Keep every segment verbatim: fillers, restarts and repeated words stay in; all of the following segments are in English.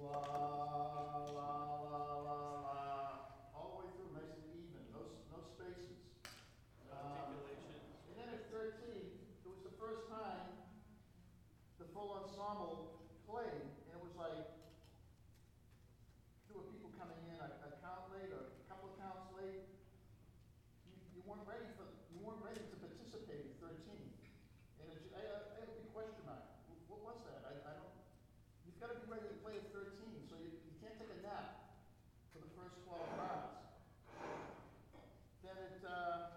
la, la, la, la, la, all the way through, nice and even, no, s- no spaces. No Um, articulation. And then at thirteen, it was the first time the full ensemble played, and it was like, there were people coming in a, a count late, or a couple of counts late. You, you weren't ready for, you weren't ready to participate at thirteen. And it's, I, I I have a big question mark. What was that? I, I don't, you've gotta be ready to play at thirteen, so you, you can't take a nap for the first twelve rounds. Then it, uh,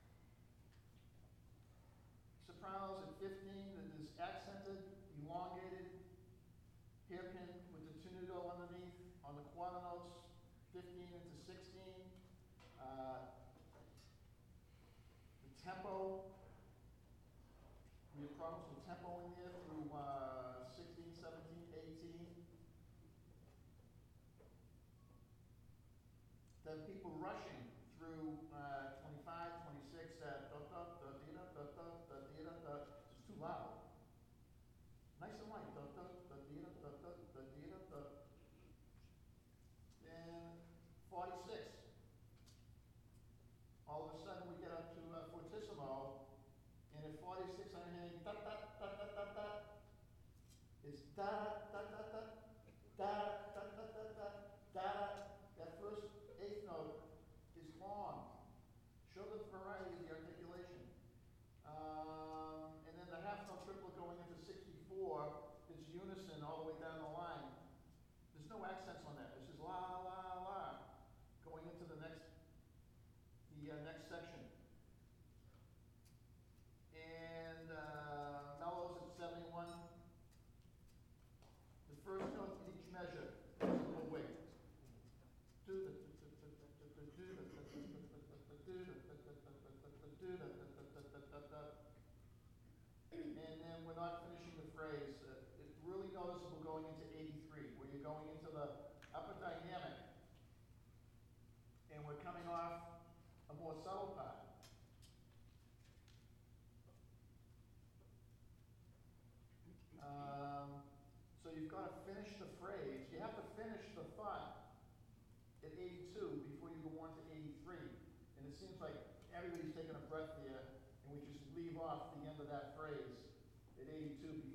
sopranos at fifteen, that is accented, elongated, hairpin with the tenuto underneath on the quarter notes, fifteen into sixteen. Uh, the tempo, we have problems with tempo in there through uh, sixteen, seventeen, eighteen. Then people rushing through uh, twenty-five, twenty-six, uh, da da da dee da da da da dee da da. It's too loud. Nice and light, da da da dee da da da da dee da da. Then forty-six. All of a sudden we get up to uh, fortissimo, and at forty-six I'm hearing da da da da da da. It's da da da da da da da da da da. That first eighth note is long. Show the variety of the articulation. Um, and then the half note triplet going into sixty-four is unison all the way down the line. There's no accents on that. This is la la la going into the next the uh, next section. And uh, mellows at seventy-one. The first note in each measure is a little weight. And then we're not finishing the phrase. Uh, it's really noticeable going into eighty-three, where you're going into the upper dynamic, and we're coming off a more subtle part. Um, so you've got to finish the phrase. You have to finish the thought at eighty-two before you go on to eighty-three. And it seems like everybody's taking a breath there, and we just leave off the end of that phrase at eighty-two